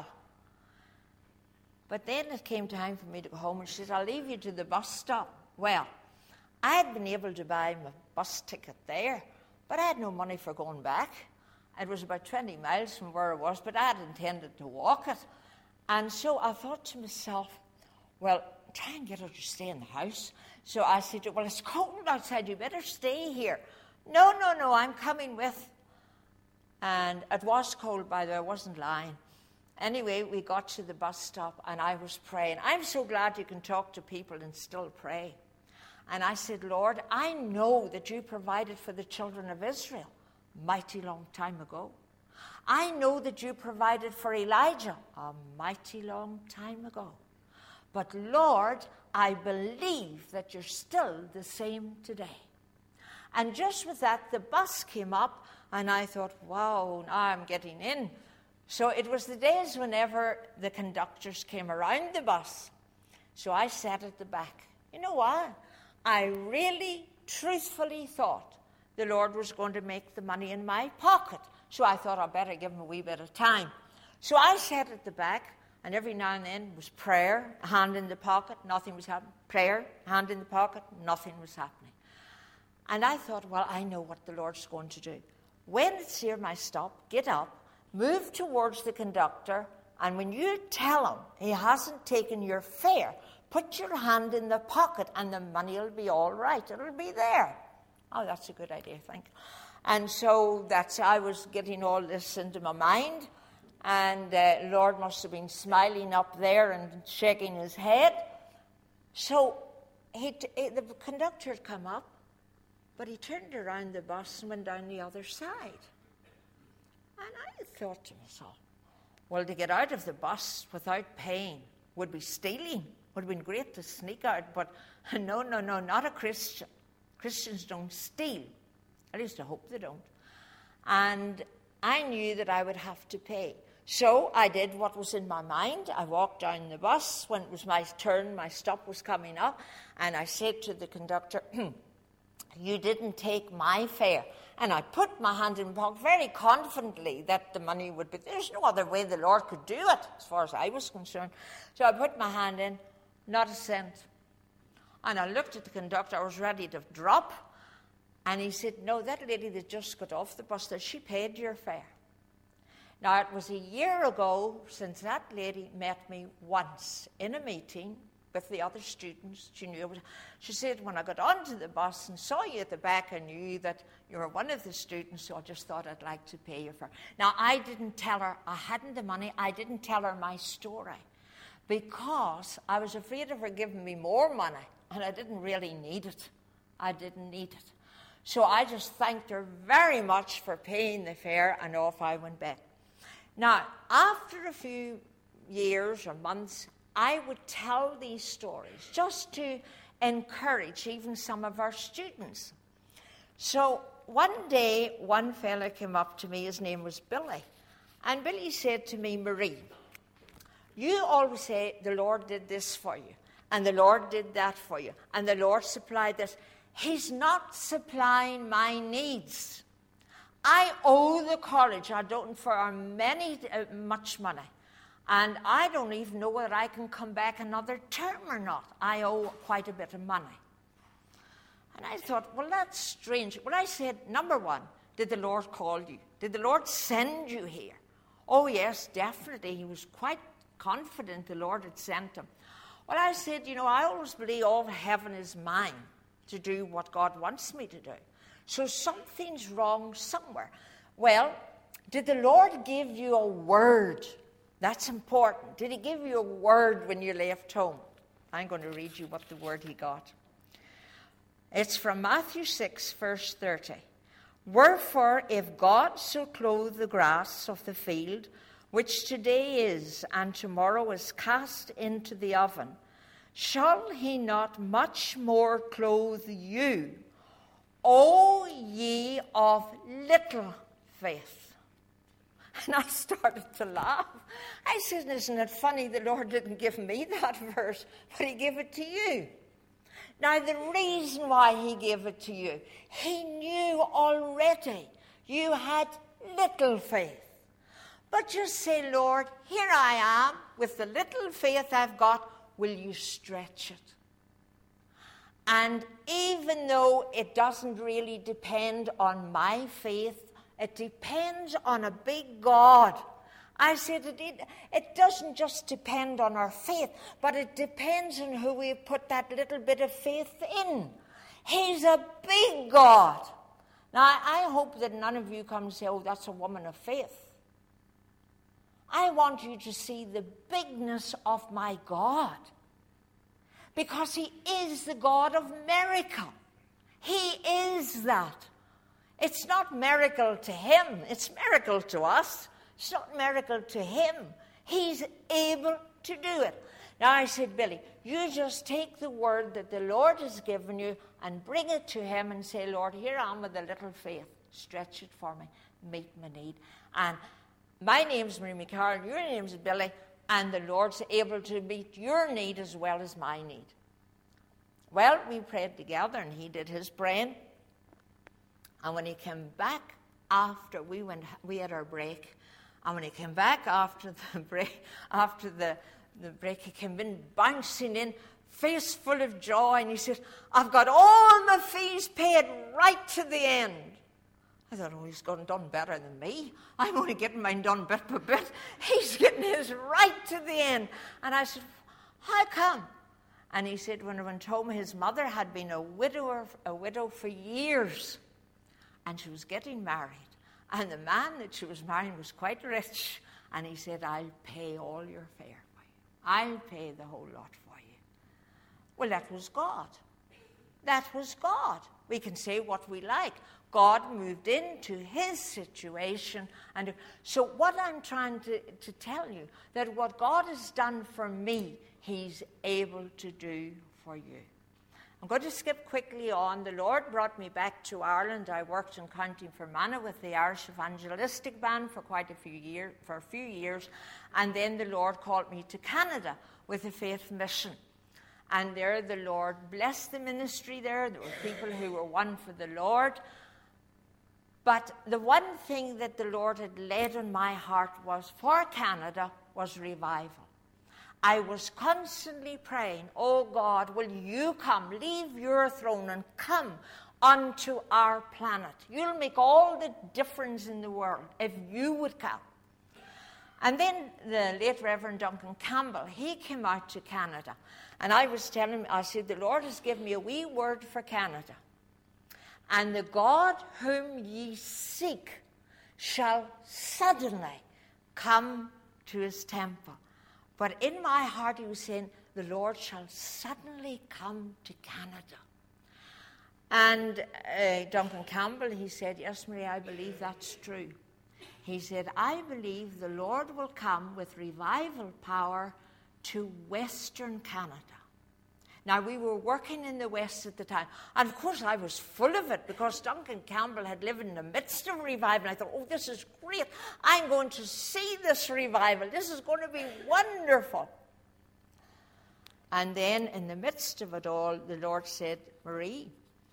But then it came time for me to go home, and she said, I'll leave you to the bus stop. Well, I had been able to buy my bus ticket there, but I had no money for going back. It was about 20 miles from where I was, but I had intended to walk it. And so I thought to myself, well, try and get her to stay in the house. So I said to her, well, it's cold outside. You better stay here. No, I'm coming with. And it was cold, by the way. I wasn't lying. Anyway, we got to the bus stop, and I was praying. I'm so glad you can talk to people and still pray. And I said, Lord, I know that you provided for the children of Israel mighty long time ago. I know that you provided for Elijah a mighty long time ago. But Lord, I believe that you're still the same today. And just with that, the bus came up, and I thought, wow, now I'm getting in. So it was the days whenever the conductors came around the bus. So I sat at the back. You know what? I really, truthfully thought the Lord was going to make the money in my pocket. So I thought I'd better give him a wee bit of time. So I sat at the back, and every now and then was prayer, hand in the pocket, nothing was happening. Prayer, hand in the pocket, nothing was happening. And I thought, well, I know what the Lord's going to do. When it's near my stop, get up, move towards the conductor, and when you tell him he hasn't taken your fare, put your hand in the pocket and the money will be all right. It'll be there. Oh, that's a good idea, I think. And so I was getting all this into my mind, and Lord must have been smiling up there and shaking his head. So the conductor had come up, But he turned around the bus and went down the other side. And I thought to myself, well, to get out of the bus without paying would be stealing. Would have been great to sneak out, but no, not a Christian. Christians don't steal. At least I hope they don't. And I knew that I would have to pay. So I did what was in my mind. I walked down the bus when it was my turn, my stop was coming up, and I said to the conductor, you didn't take my fare. And I put my hand in my pocket very confidently that the money would be, there's no other way the Lord could do it, as far as I was concerned. So I put my hand in, not a cent. And I looked at the conductor, I was ready to drop. And he said, no, that lady that just got off the bus, that she paid your fare. Now, it was a year ago since that lady met me once in a meeting with the other students. She said, when I got onto the bus and saw you at the back, I knew that you were one of the students, so I just thought I'd like to pay you for. Now, I didn't tell her, I hadn't the money, I didn't tell her my story, because I was afraid of her giving me more money, and I didn't really need it. I didn't need it. So I just thanked her very much for paying the fare, and off I went back. Now, after a few years or months, I would tell these stories just to encourage even some of our students. So one day, one fella came up to me, his name was Billy, and Billy said to me, Marie, you always say the Lord did this for you, and the Lord did that for you, and the Lord supplied this. He's not supplying my needs. I owe the college, I don't for much money. And I don't even know whether I can come back another term or not. I owe quite a bit of money. And I thought, well, that's strange. Well, I said, number one, did the Lord call you? Did the Lord send you here? Oh, yes, definitely. He was quite confident the Lord had sent him. Well, I said, I always believe all of heaven is mine to do what God wants me to do. So something's wrong somewhere. Well, did the Lord give you a word? That's important. Did he give you a word when you left home? I'm going to read you what the word he got. It's from Matthew 6, verse 30. Wherefore, if God so clothe the grass of the field, which today is, and tomorrow is cast into the oven, shall he not much more clothe you, O ye of little faith? And I started to laugh. I said, isn't it funny the Lord didn't give me that verse, but he gave it to you? Now, the reason why he gave it to you, he knew already you had little faith. But just say, Lord, here I am with the little faith I've got. Will you stretch it? And even though it doesn't really depend on my faith, it depends on a big God. I said it doesn't just depend on our faith, but it depends on who we put that little bit of faith in. He's a big God. Now, I hope that none of you come and say, oh, that's a woman of faith. I want you to see the bigness of my God, because he is the God of miracle. He is that. It's not miracle to him. It's miracle to us. It's not miracle to him. He's able to do it. Now, I said, Billy, you just take the word that the Lord has given you and bring it to him and say, Lord, here I am with a little faith. Stretch it for me. Meet my need. And my name's Marie McCarroll, your name's Billy, and the Lord's able to meet your need as well as my need. Well, we prayed together, and he did his praying. And when he came back after we had our break, and when he came back after the break, he came in bouncing in, face full of joy, and he said, I've got all my fees paid right to the end. I thought, oh, he's done better than me. I'm only getting mine done bit by bit. He's getting his right to the end. And I said, how come? And he said, when I went home, his mother had been a widow for years. And she was getting married. And the man that she was marrying was quite rich. And he said, I'll pay all your fare for you. I'll pay the whole lot for you. Well, that was God. that was God. We can say what we like. God moved into his situation. And so what I'm trying to tell you, that what God has done for me, he's able to do for you. I'm going to skip quickly on. The Lord brought me back to Ireland. I worked in County Fermanagh with the Irish Evangelistic Band for a few years. And then the Lord called me to Canada with a faith mission. And there the Lord blessed the ministry there. There were people who were won for the Lord. But the one thing that the Lord had laid on my heart was for Canada was revival. I was constantly praying, oh God, will you come, leave your throne and come onto our planet. You'll make all the difference in the world if you would come. And then the late Reverend Duncan Campbell, he came out to Canada. And I was telling him, I said, the Lord has given me a wee word for Canada. And the God whom ye seek shall suddenly come to his temple. But in my heart he was saying, the Lord shall suddenly come to Canada. And Duncan Campbell, he said, yes, Marie, I believe that's true. He said, I believe the Lord will come with revival power to Western Canada. Now, we were working in the West at the time. And, of course, I was full of it because Duncan Campbell had lived in the midst of revival. I thought, oh, this is great. I'm going to see this revival. This is going to be wonderful. And then, in the midst of it all, the Lord said, Marie,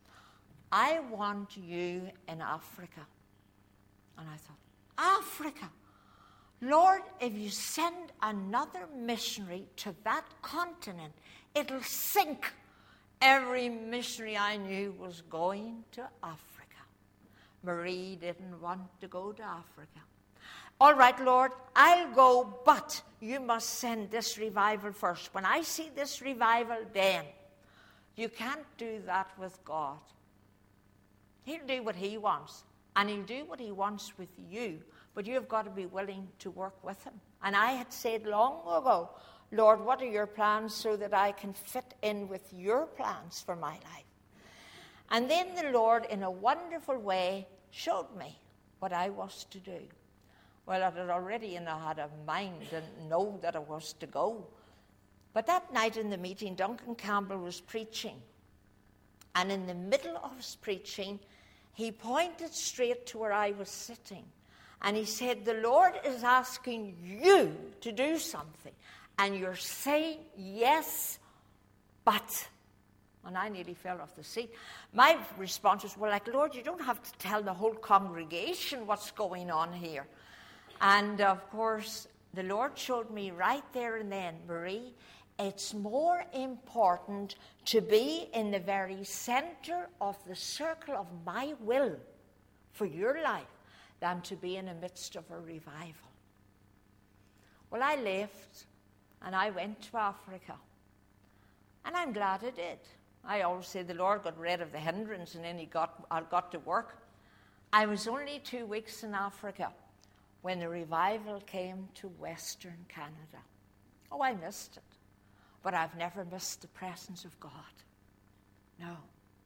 I want you in Africa. And I thought, Africa? Lord, if you send another missionary to that continent, it'll sink. Every missionary I knew was going to Africa. Marie didn't want to go to Africa. All right, Lord, I'll go, but you must send this revival first. When I see this revival, then you can't do that with God. He'll do what he wants, and he'll do what he wants with you, but you've got to be willing to work with him. And I had said long ago, Lord, what are your plans so that I can fit in with your plans for my life? And then the Lord, in a wonderful way, showed me what I was to do. Well, I had already had a mind and know that I was to go. But that night in the meeting, Duncan Campbell was preaching. And in the middle of his preaching, he pointed straight to where I was sitting. And he said, the Lord is asking you to do something. And you're saying, yes, but. And I nearly fell off the seat. My response was, well, like, Lord, you don't have to tell the whole congregation what's going on here. And, of course, the Lord showed me right there and then, Marie, it's more important to be in the very center of the circle of my will for your life than to be in the midst of a revival. Well, I left, and I went to Africa. And I'm glad I did. I always say the Lord got rid of the hindrance, and then I got to work. I was only 2 weeks in Africa when the revival came to Western Canada. Oh, I missed it. But I've never missed the presence of God. No.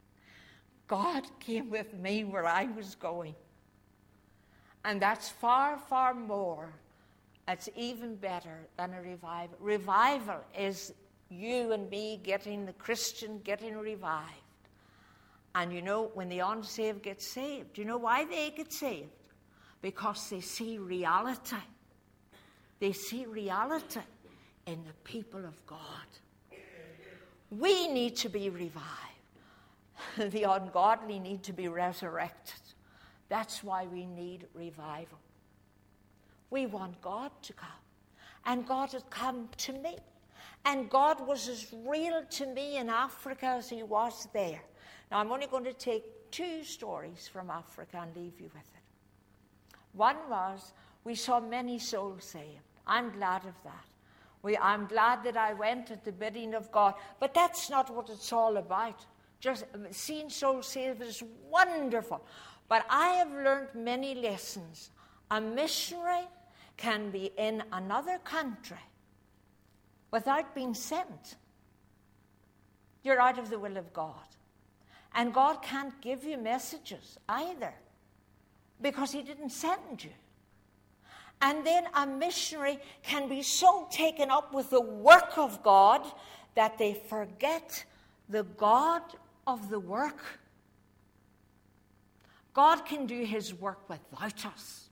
God came with me where I was going. And that's far, far more. It's even better than a revival. Revival is you and me getting the Christian getting revived. And you know, when the unsaved get saved, do you know why they get saved? Because they see reality. They see reality in the people of God. We need to be revived. The ungodly need to be resurrected. That's why we need revival. We want God to come. And God had come to me. And God was as real to me in Africa as he was there. Now, I'm only going to take 2 stories from Africa and leave you with it. One was, we saw many souls saved. I'm glad of that. I'm glad that I went at the bidding of God. But that's not what it's all about. Just seeing souls saved is wonderful. But I have learned many lessons. A missionary can be in another country without being sent. You're out of the will of God. And God can't give you messages either, because he didn't send you. And then a missionary can be so taken up with the work of God that they forget the God of the work. God can do his work without us,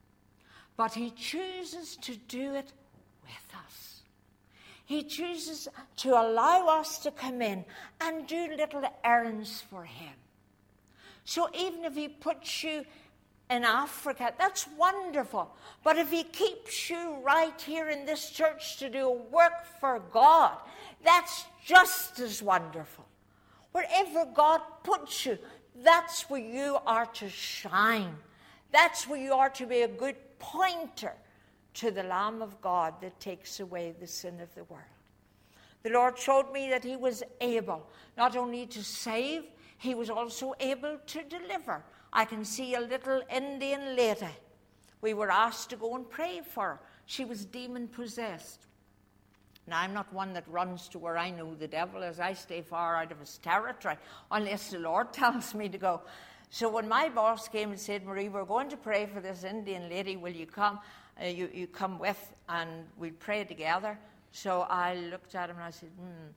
but he chooses to do it with us. He chooses to allow us to come in and do little errands for him. So even if he puts you in Africa, that's wonderful. But if he keeps you right here in this church to do work for God, that's just as wonderful. Wherever God puts you, that's where you are to shine. That's where you are to be a good pointer to the Lamb of God that takes away the sin of the world. The Lord showed me that he was able not only to save, he was also able to deliver. I can see a little Indian lady. We were asked to go and pray for her. She was demon-possessed. Now, I'm not one that runs to where I know the devil is. I stay far out of his territory, unless the Lord tells me to go. So when my boss came and said, Marie, we're going to pray for this Indian lady, will you come? You come with, and we'll pray together. So I looked at him and I said,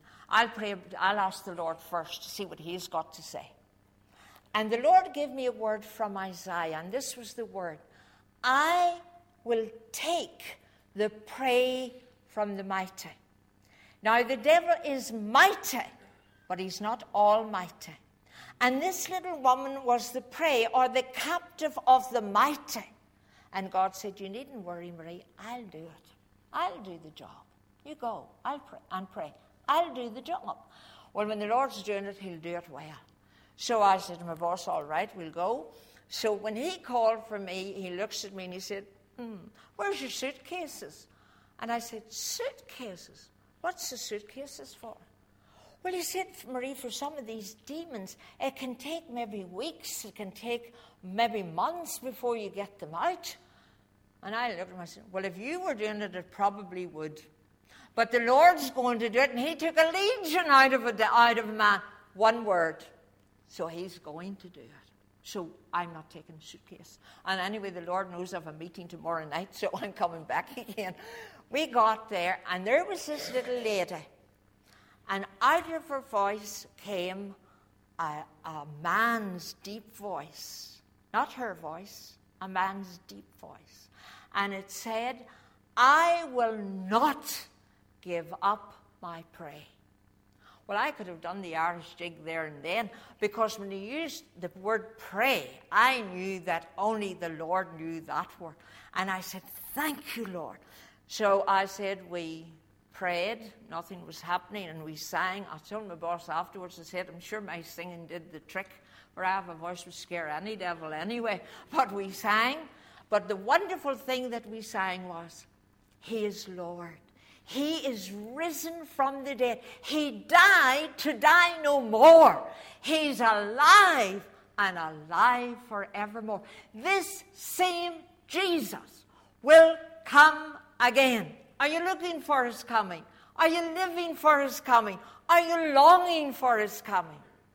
I'll ask the Lord first to see what he's got to say. And the Lord gave me a word from Isaiah, and this was the word: I will take the prey from the mighty. Now, the devil is mighty, but he's not almighty. And this little woman was the prey, or the captive of the mighty. And God said, you needn't worry, Marie, I'll do it. I'll do the job. You go, I'll pray and pray. I'll do the job. Well, when the Lord's doing it, he'll do it well. So I said to my boss, all right, we'll go. So when he called for me, he looks at me and he said, where's your suitcases? And I said, suitcases? What's the suitcases for? Well, he said, Marie, for some of these demons, it can take maybe weeks, it can take maybe months before you get them out. And I looked at him and I said, well, if you were doing it, it probably would. But the Lord's going to do it, and he took a legion out of a man. One word. So he's going to do it. So I'm not taking a suitcase. And anyway, the Lord knows I have a meeting tomorrow night, so I'm coming back again. We got there, and there was this little lady. And out of her voice came a man's deep voice. Not her voice, a man's deep voice. And it said, I will not give up my prey. Well, I could have done the Irish jig there and then, because when he used the word pray, I knew that only the Lord knew that word. And I said, thank you, Lord. So I said, we prayed, nothing was happening, and we sang. I told my boss afterwards, I said, I'm sure my singing did the trick, for I have a voice would scare any devil anyway. But we sang. But the wonderful thing that we sang was, he is Lord. He is risen from the dead. He died to die no more. He's alive and alive forevermore. This same Jesus will come again. Are you looking for his coming? Are you living for his coming? Are you longing for his coming?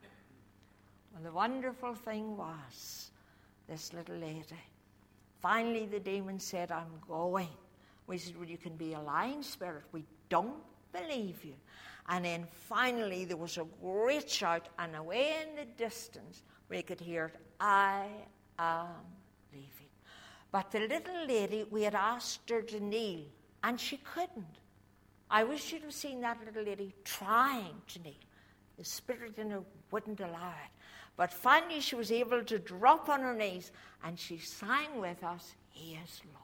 Well, the wonderful thing was, this little lady, finally the demon said, I'm going. We said, well, you can be a lying spirit. We don't believe you. And then finally there was a great shout, and away in the distance we could hear it, I am leaving. But the little lady, we had asked her to kneel, and she couldn't. I wish you'd have seen that little lady trying to kneel. The spirit in her wouldn't allow it. But finally she was able to drop on her knees, and she sang with us, He is Lord.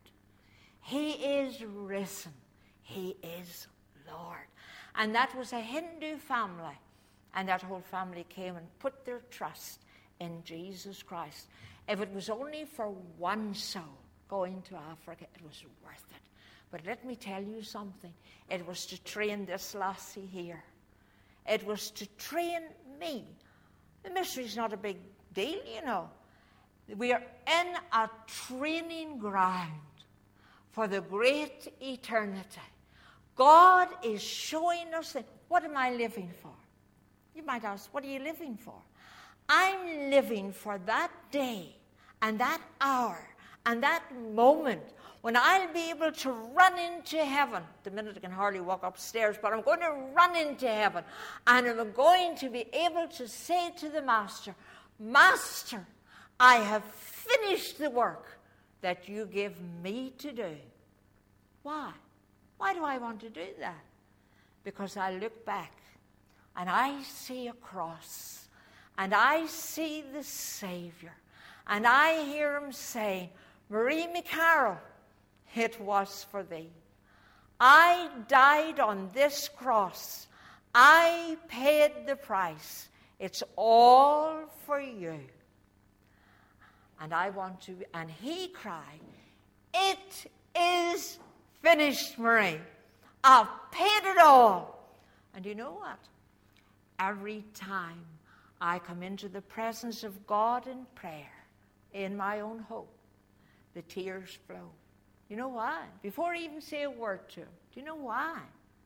He is risen. He is Lord. And that was a Hindu family. And that whole family came and put their trust in Jesus Christ. If it was only for one soul going to Africa, it was worth it. But let me tell you something. It was to train this lassie here. It was to train me. The mystery's not a big deal, you know. We are in a training ground for the great eternity. God is showing us that, what am I living for? You might ask, what are you living for? I'm living for that day and that hour and that moment when I'll be able to run into heaven. The minute I can hardly walk upstairs, but I'm going to run into heaven. And I'm going to be able to say to the Master, Master, I have finished the work that you gave me to do. Why? Why do I want to do that? Because I look back and I see a cross and I see the Savior and I hear him saying, Marie McCarroll, it was for thee. I died on this cross. I paid the price. It's all for you. And I want to, and he cried, it is finished, Marie. I've paid it all. And you know what? Every time I come into the presence of God in prayer, in my own home, the tears flow. You know why? Before I even say a word to him. Do you know why?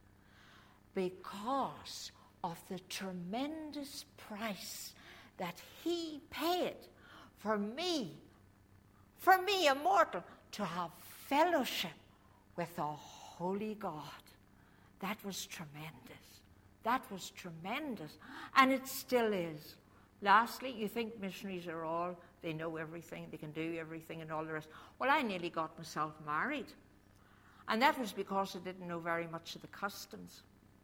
Because of the tremendous price that he paid for me, a mortal, to have fellowship with a holy God. That was tremendous. That was tremendous. And it still is. Lastly, you think missionaries are all, they know everything, they can do everything and all the rest. Well, I nearly got myself married. And that was because I didn't know very much of the customs.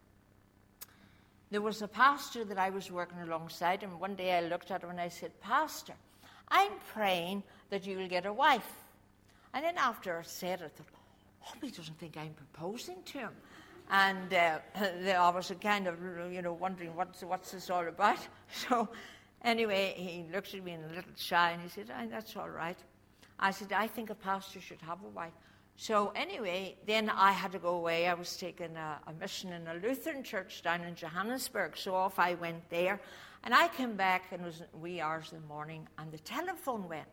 There was a pastor that I was working alongside, and one day I looked at him and I said, Pastor, I'm praying that you will get a wife. And then after I said it, I thought, hope he doesn't think I'm proposing to him. And I was kind of, wondering what's this all about. So anyway, he looked at me a little shy and he said, that's all right. I said, I think a pastor should have a wife. So anyway, then I had to go away. I was taking a mission in a Lutheran church down in Johannesburg. So off I went there. And I came back, and it was wee hours in the morning, and the telephone went.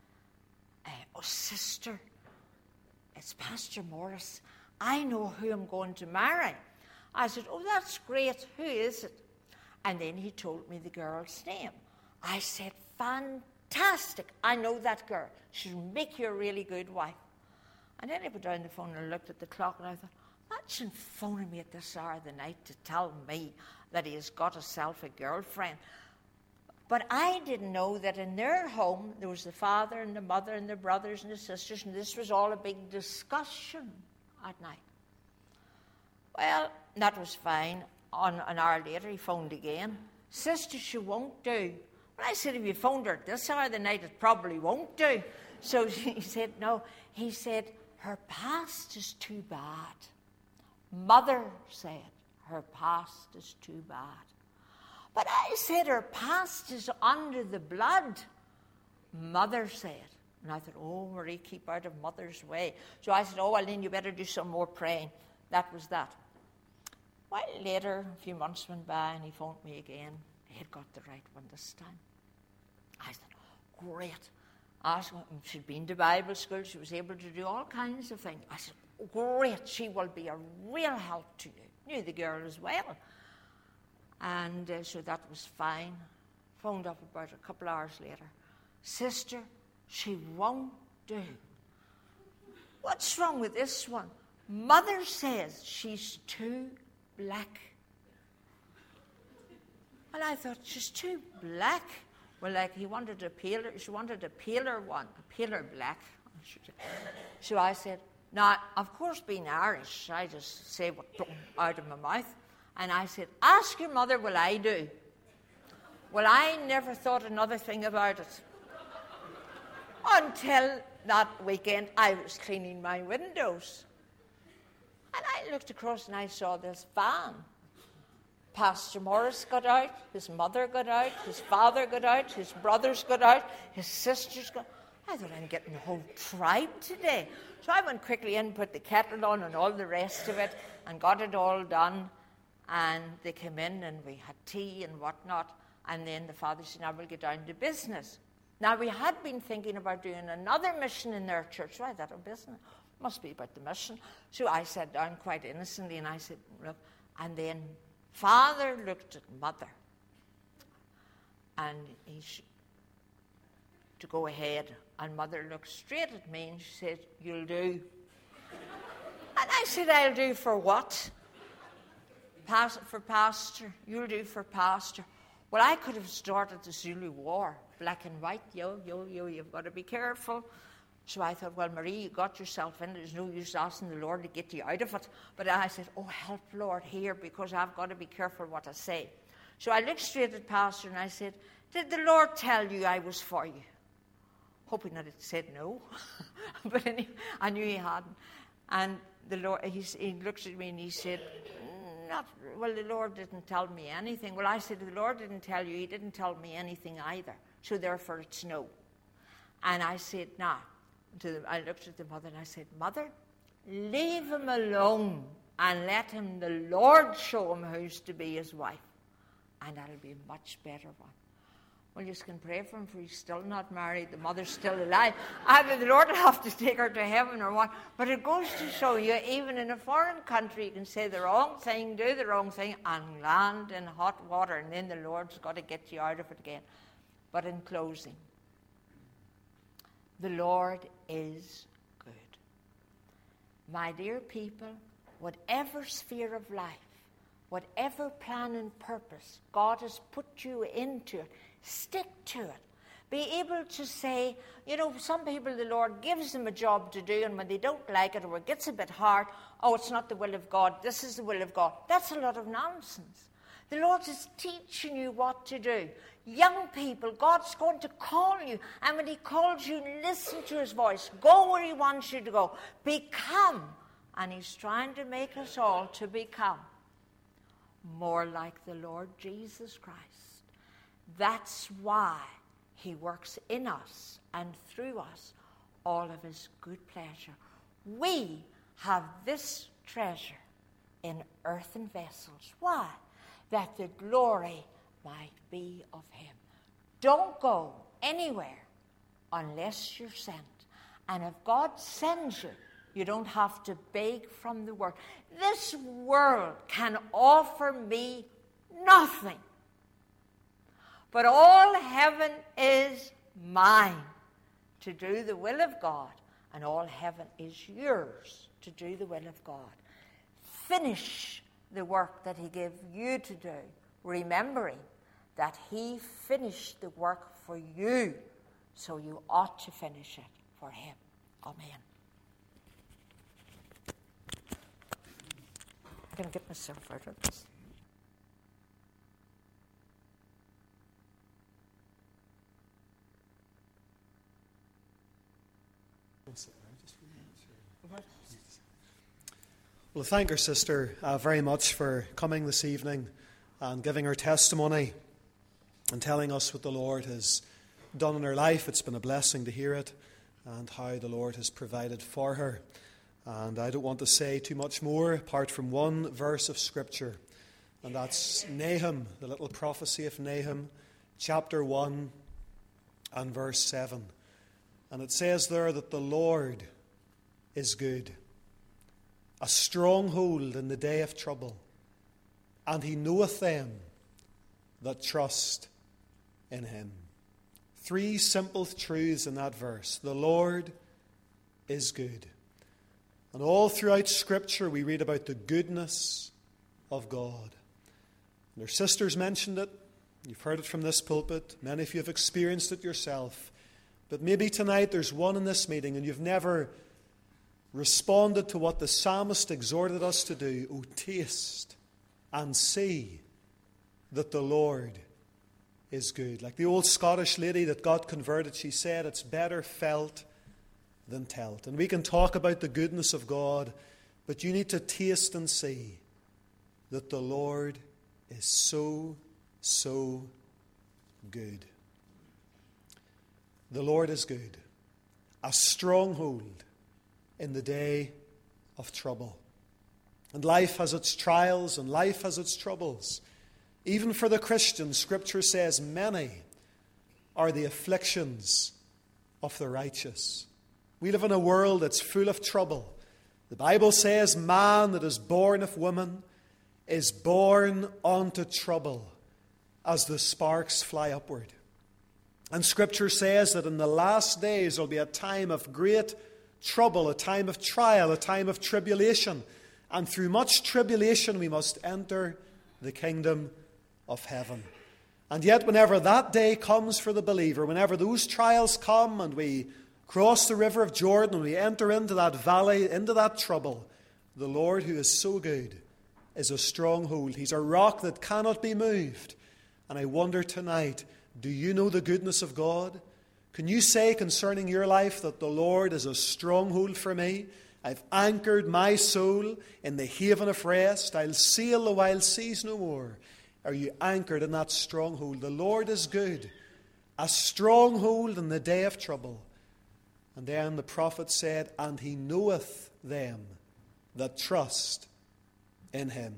Oh, sister, it's Pastor Morris. I know who I'm going to marry. I said, oh, that's great. Who is it? And then he told me the girl's name. I said, fantastic. I know that girl. She'll make you a really good wife. And then I put down the phone and looked at the clock, and I thought, imagine phoning me at this hour of the night to tell me that he has got himself a girlfriend. But I didn't know that in their home there was the father and the mother and the brothers and the sisters, and this was all a big discussion at night. Well, that was fine. An hour later, he phoned again. Sister, she won't do. Well, I said, if you phoned her at this hour of the night, it probably won't do. So he said, no. He said, her past is too bad. Mother said, her past is too bad. But I said, her past is under the blood. Mother said. And I thought, oh, Marie, keep out of Mother's way. So I said, oh, well, then you better do some more praying. That was that. Well, later, a few months went by, and he phoned me again. He had got the right one this time. I said, great. She'd been to Bible school. She was able to do all kinds of things. I said, great. She will be a real help to you. Knew the girl as well. And so that was fine. Phoned up about a couple hours later. Sister, she won't do. What's wrong with this one? Mother says she's too black. Well, I thought, she's too black. Well, like she wanted a paler one, a paler black. So I said, now, of course, being Irish, I just say what out of my mouth. And I said, ask your mother, will I do? Well, I never thought another thing about it. Until that weekend, I was cleaning my windows. And I looked across and I saw this van. Pastor Morris got out, his mother got out, his father got out, his brothers got out, his sisters got out. I thought, I'm getting the whole tribe today. So I went quickly in, put the kettle on and all the rest of it, and got it all done. And they came in and we had tea and whatnot. And then the father said, now we'll get down to business. Now, we had been thinking about doing another mission in their church. So I thought, oh, business, must be about the mission. So I sat down quite innocently and I said, look, and then Father looked at Mother and to go ahead. And Mother looked straight at me and she said, "You'll do." And I said, "I'll do for what?" For pastor. You'll do for pastor. Well, I could have started the Zulu War, black and white. Yo, you've got to be careful. So I thought, well, Marie, you got yourself in. There's no use asking the Lord to get you out of it. But I said, oh, help, Lord, here, because I've got to be careful what I say. So I looked straight at Pastor and I said, did the Lord tell you I was for you? Hoping that it said no. But anyway, I knew he hadn't. And the Lord, he looked at me and he said, well, the Lord didn't tell me anything. Well, I said, the Lord didn't tell you. He didn't tell me anything either. So therefore it's no. And I said, nah. I looked at the mother and I said, Mother, leave him alone and let him, the Lord, show him who's to be his wife. And that'll be a much better one. Well, you can pray for him, for he's still not married. The mother's still alive. Either the Lord will have to take her to heaven or what. But it goes to show you, even in a foreign country, you can say the wrong thing, do the wrong thing, and land in hot water. And then the Lord's got to get you out of it again. But in closing, the Lord is good. My dear people, whatever sphere of life, whatever plan and purpose God has put you into it, stick to it. Be able to say, some people the Lord gives them a job to do, and when they don't like it or it gets a bit hard, oh, it's not the will of God, this is the will of God. That's a lot of nonsense. The Lord is teaching you what to do. Young people, God's going to call you. And when he calls you, listen to his voice. Go where he wants you to go. Become. And he's trying to make us all to become more like the Lord Jesus Christ. That's why he works in us and through us all of his good pleasure. We have this treasure in earthen vessels. Why? That the glory might be of him. Don't go anywhere unless you're sent. And if God sends you, you don't have to beg from the world. This world can offer me nothing. But all heaven is mine to do the will of God. And all heaven is yours to do the will of God. Finish the work that he gave you to do, remembering that he finished the work for you, so you ought to finish it for him. Amen. I'm going to get myself out of this. Well, thank our sister very much for coming this evening and giving her testimony and telling us what the Lord has done in her life. It's been a blessing to hear it and how the Lord has provided for her. And I don't want to say too much more apart from one verse of Scripture, and that's Nahum, the little prophecy of Nahum, chapter 1 and verse 7. And it says there that the Lord is good, a stronghold in the day of trouble, and he knoweth them that trust in him. Three simple truths in that verse. The Lord is good. And all throughout Scripture we read about the goodness of God. And our sisters mentioned it. You've heard it from this pulpit. Many of you have experienced it yourself. But maybe tonight there's one in this meeting and you've never responded to what the psalmist exhorted us to do. Oh, taste and see that the Lord is good. Like the old Scottish lady that got converted, she said, it's better felt than telt. And we can talk about the goodness of God, but you need to taste and see that the Lord is so, so good. The Lord is good, a stronghold in the day of trouble. And life has its trials and life has its troubles. Even for the Christian, Scripture says many are the afflictions of the righteous. We live in a world that's full of trouble. The Bible says man that is born of woman is born unto trouble. as the sparks fly upward. And Scripture says that in the last days there will be a time of great trouble, a time of trial, a time of tribulation. And through much tribulation we must enter the kingdom of heaven. And yet whenever that day comes for the believer, whenever those trials come and we cross the river of Jordan and we enter into that valley, into that trouble, the Lord, who is so good, is a stronghold. He's a rock that cannot be moved. And I wonder tonight, do you know the goodness of God? Can you say concerning your life that the Lord is a stronghold for me? I've anchored my soul in the haven of rest. I'll sail the wild seas no more. Are you anchored in that stronghold? The Lord is good, a stronghold in the day of trouble. And then the prophet said, and he knoweth them that trust in him.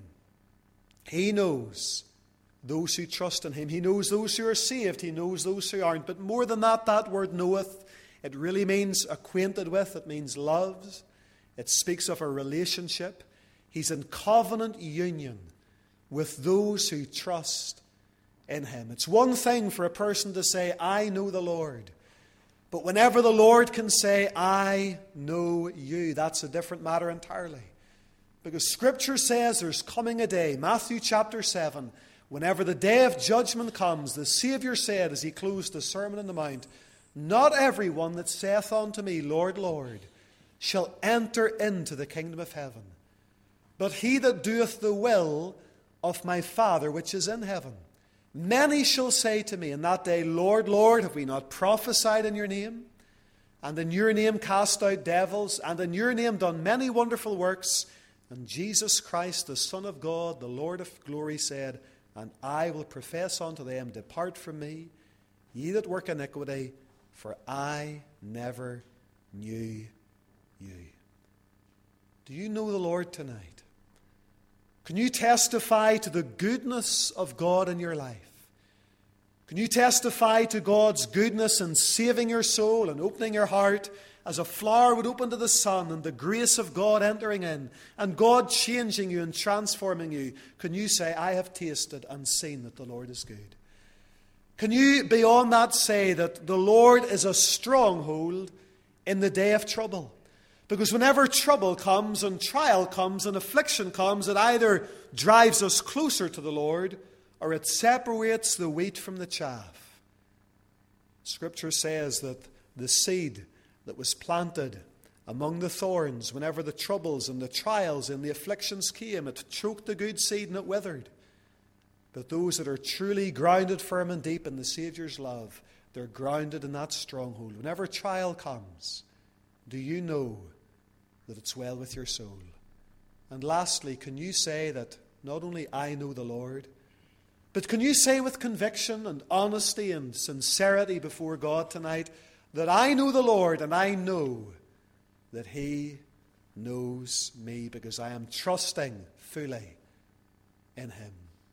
He knows those who trust in him. He knows those who are saved. He knows those who aren't. But more than that, that word knoweth, it really means acquainted with. It means loves. It speaks of a relationship. He's in covenant union with those who trust in him. It's one thing for a person to say, I know the Lord. But whenever the Lord can say, I know you, that's a different matter entirely. Because Scripture says there's coming a day, Matthew chapter 7, whenever the day of judgment comes, the Saviour said as he closed the Sermon on the Mount, not every one that saith unto me, Lord, Lord, shall enter into the kingdom of heaven, but he that doeth the will of my Father which is in heaven. Many shall say to me in that day, Lord, Lord, have we not prophesied in your name? And in your name cast out devils, and in your name done many wonderful works? And Jesus Christ, the Son of God, the Lord of glory, said, and I will profess unto them, depart from me, ye that work iniquity, for I never knew you. Do you know the Lord tonight? Can you testify to the goodness of God in your life? Can you testify to God's goodness in saving your soul and opening your heart as a flower would open to the sun, and the grace of God entering in and God changing you and transforming you? Can you say, I have tasted and seen that the Lord is good? Can you beyond that say that the Lord is a stronghold in the day of trouble? Because whenever trouble comes and trial comes and affliction comes, it either drives us closer to the Lord or it separates the wheat from the chaff. Scripture says that the seed that was planted among the thorns, whenever the troubles and the trials and the afflictions came, it choked the good seed and it withered. But those that are truly grounded firm and deep in the Saviour's love, they're grounded in that stronghold. Whenever trial comes, do you know that it's well with your soul? And lastly, can you say that not only I know the Lord, but can you say with conviction and honesty and sincerity before God tonight that I know the Lord and I know that he knows me because I am trusting fully in him?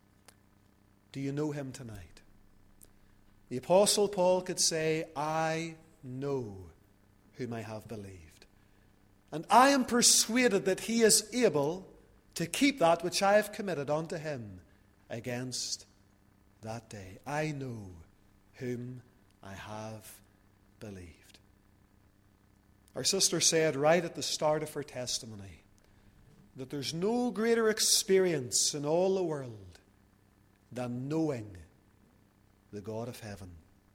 Do you know him tonight? The Apostle Paul could say, I know whom I have believed. And I am persuaded that he is able to keep that which I have committed unto him against that day. I know whom I have believed. Our sister said right at the start of her testimony that there's no greater experience in all the world than knowing the God of heaven.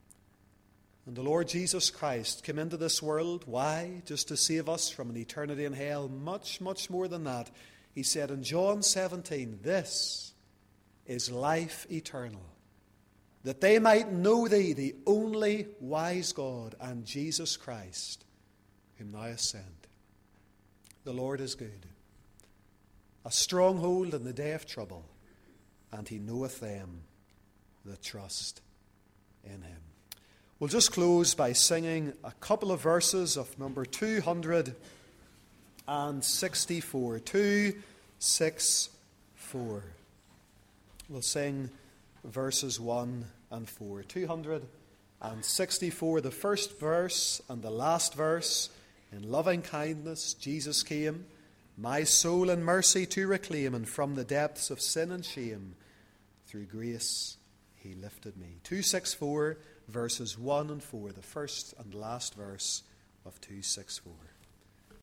And the Lord Jesus Christ came into this world. Why? Just to save us from an eternity in hell. Much, much more than that. He said in John 17, this is life eternal, that they might know thee, the only wise God, and Jesus Christ, whom thou hast sent. The Lord is good, a stronghold in the day of trouble, and he knoweth them that trust in him. We'll just close by singing a couple of verses of number 264. 264. We'll sing verses 1 and 4. 264, the first verse and the last verse. In loving kindness Jesus came, my soul in mercy to reclaim, and from the depths of sin and shame through grace he lifted me. 264, verses 1 and 4, the first and last verse of 264.